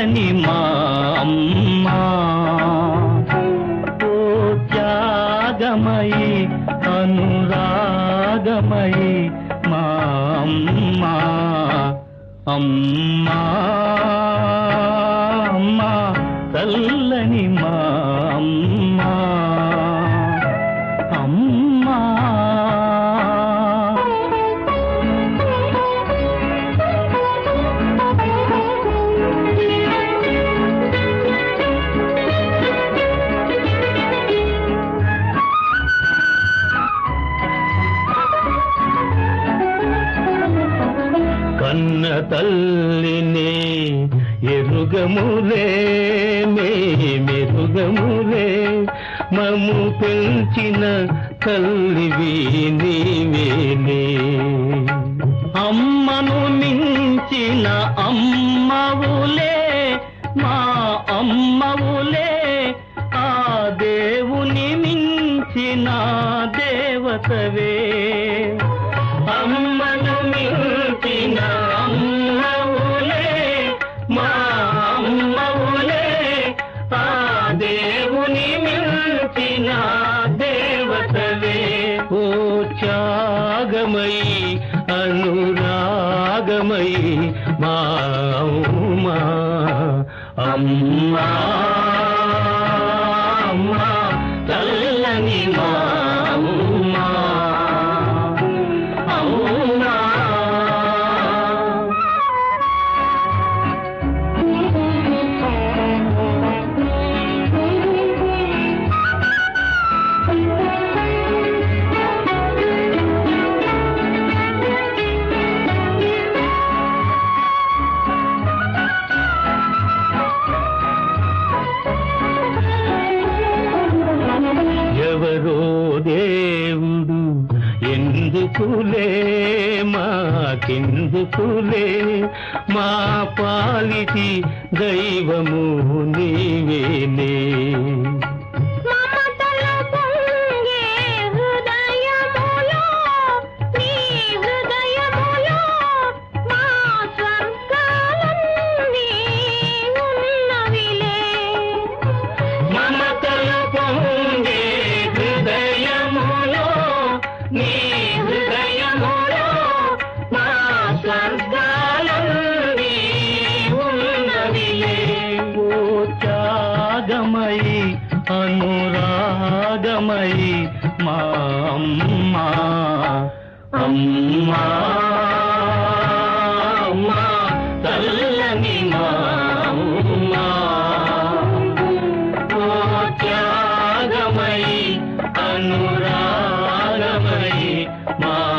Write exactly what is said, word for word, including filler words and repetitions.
చల్లని మా అమ్మా ఓ త్యాగమయి అనురాగమయి మా అమ్మా అమ్మా అమ్మా చల్లని మా అమ్మా అమ్మా కన్న తల్లిని ఎరుగములే మెరుగములే మము పెంచిన తల్లివి నీవేలే అమ్మను మించిన అమ్మవులే మా అమ్మవులే ఆ దేవుని మించిన దేవతవే అమ్మను మించిన అమ్మవులే మా అమ్మవులే ఆ దేవుని మించిన దేవతవే ఓ త్యాగమయి అనురాగమయి మా అమ్మా అమ్మా అమ్మా చల్లని మా అమ్మా అమ్మా ఎవరో దేవుడు ఎందుకులే మాకెందుకులే మా పాలిటి దైవము నీవేలే నీ హృదయములో మా స్వర్గాలన్నీ ఉన్నవిలే ఓ త్యాగమయి అనురాగమయి మా అమ్మా అమ్మా అమ్మా చల్లని మా అమ్మా ఓ త్యాగమయి అనురాగమయి మా